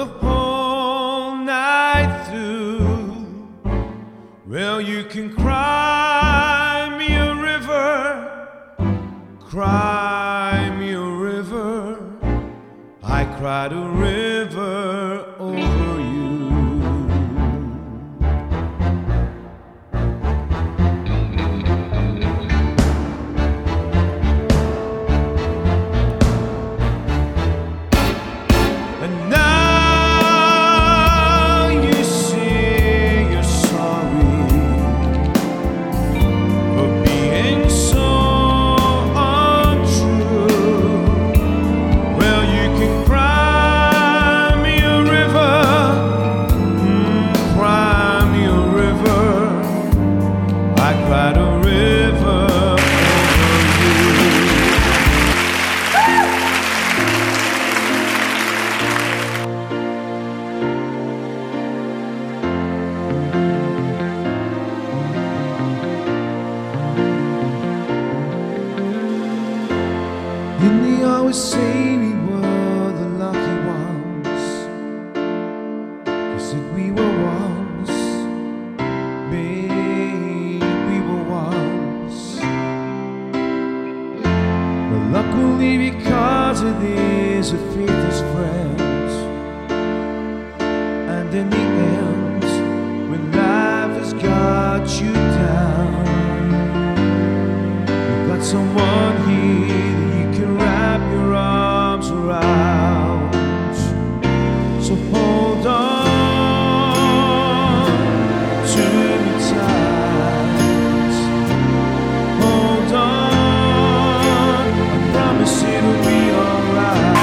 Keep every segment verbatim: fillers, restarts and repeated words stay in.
the whole night through. Well, you can cry me a river, cry me a river. I cried a river over you. And now you say you're sorry for being so untrue. Well, you can cry me a river, mm, cry me a river. I cried a river over you. And they always say we were the lucky ones, 'cause if we were once, babe, we were once. But luckily because of this, a faith is friends. And in the end, when life has got you down, you've got someone here that you can wrap your arms around. So hold on to me tight. Hold on, I promise it'll be alright.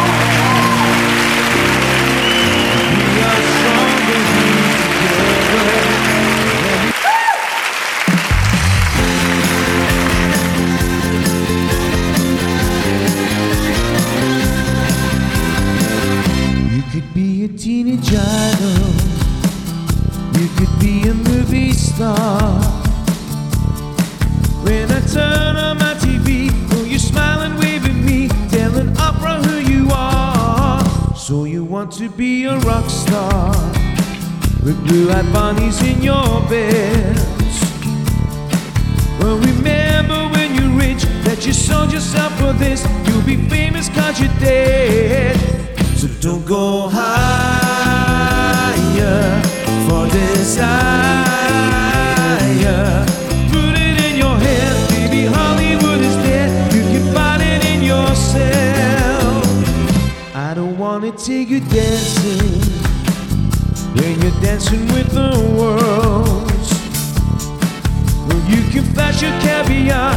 We are stronger here together. You could be a teenage idol, you could be a movie star. When I turn on my T V, oh, you smile and wave at me, telling opera who you are. So you want to be a rock star, with blue-eyed bunnies in your bed. Well, remember when you're rich, that you sold yourself for this. You'll be famous 'cause you're dead. So don't go higher for desire. Put it in your head, baby, Hollywood is dead. You can find it in yourself. I don't wanna take you dancing when you're dancing with the world. Well, you can flash your caviar